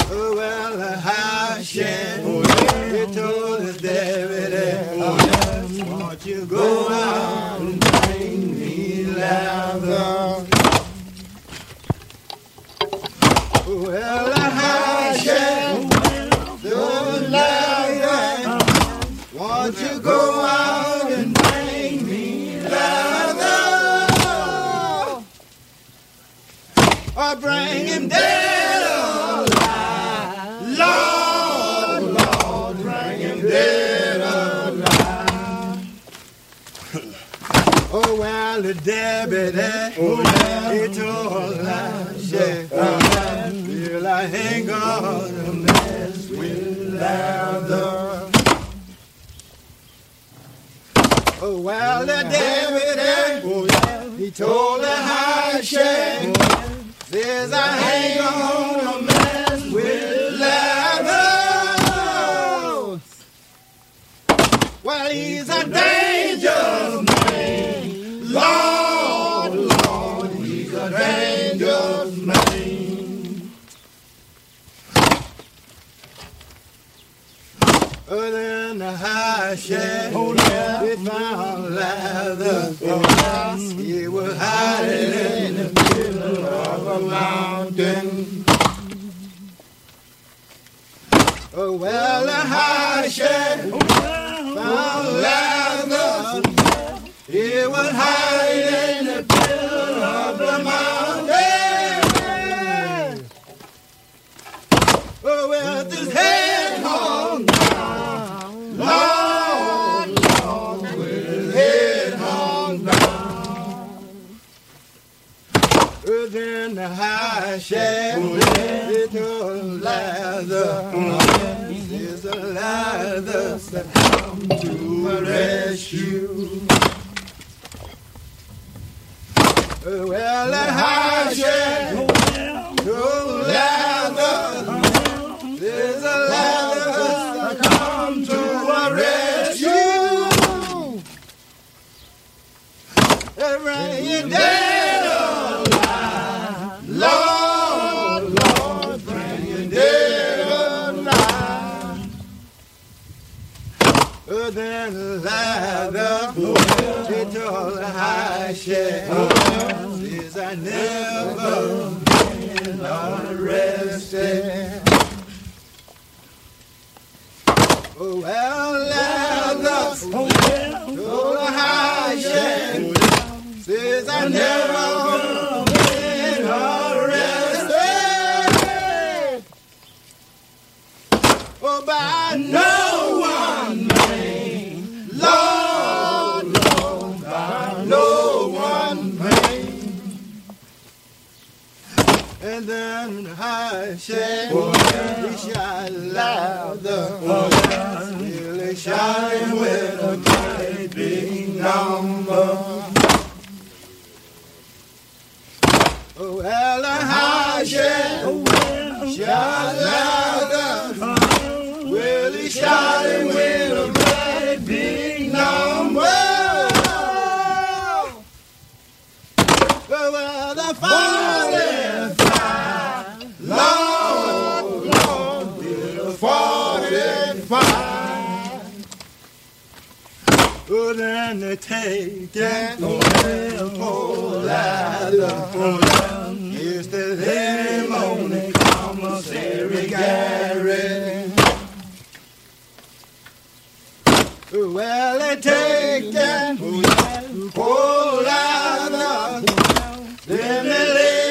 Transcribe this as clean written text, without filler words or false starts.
Oh, well, Hashem, he told us David, won't you go out and bring me lather? Well, Hashem, the lather, won't you go out and bring me lather? Or bring him dead alive. Lord, Lord, bring him dead alive. Oh, well, the David, he told Elijah, well, I ain't gonna mess with lather. Oh, well, the David, he told Elijah, says I ain't gonna mess with lather. Well, he's a dangerous man. Lord, Lord, he's a dangerous man. Then the high shade, we found lather. He was hiding in the middle of a mountain. Oh, well, the high shade found lather. He was hiding in the middle of the mountain. Oh, with his head hung down. Lord, Lord, with his head hung down. Then the high shade, he told lather, is a lather that come to rescue. Well, the high shade told lather, there's a lather that come to rescue. Bring you dead alive. Lord, Lord, bring you dead alive. Then lather, she told the high shade, says I never been arrested. Oh, well, lather, told the high shade, says I never been arrested. Oh, by no one man, Lord, Lord, by no one man. And then I said, he shot louder, really shouting with a great big number. Oh, well, I shot louder, really shouting with a great big number. Well, the 45, Lord, Lord, with a 45. Oh, then they take that whole ladder. Here's the name on the commissary Gary. Well, they take that whole ladder. Then they lay